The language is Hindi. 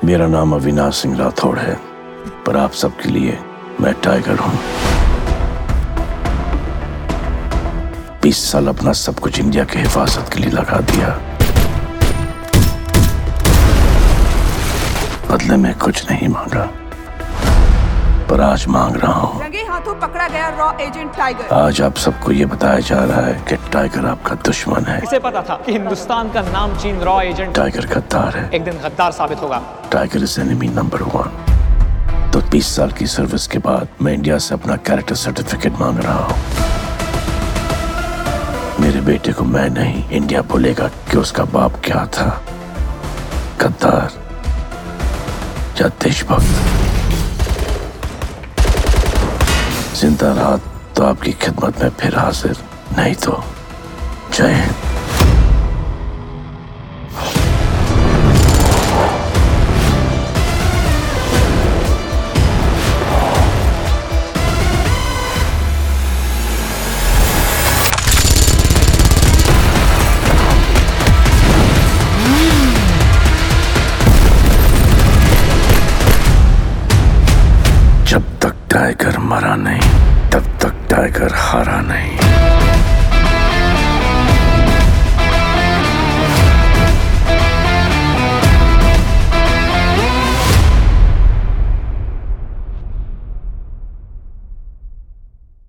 मेरा नाम अविनाश सिंह राठौड़ है, पर आप सबके लिए मैं टाइगर हूं। 20 साल अपना सब कुछ इंडिया की हिफाजत के लिए लगा दिया। बदले में कुछ नहीं मांगा, पर आज मांग रहा हूं। रंगे हाथों पकड़ा गया रॉ एजेंट टाइगर। आज आप सबको ये बताया जा रहा है कि टाइगर आपका दुश्मन है। इसे पता था कि हिंदुस्तान का नामचीन रॉ एजेंट टाइगर गद्दार है। एक दिन गद्दार साबित होगा। Tiger is enemy number 1। तो 20 साल की सर्विस के बाद मैं इंडिया से अपना कैरेक्टर सर्टिफिकेट मांग रहा हूं। मेरे बेटे को मैं नहीं, इंडिया बोलेगा कि उसका बाप क्या था, गद्दार या देशभक्त। जिंदा रहा तो आपकी खिदमत में फिर हाजिर, नहीं तो जय हिंद। जब तक टाइगर मरा नहीं, तब तक टाइगर हारा नहीं।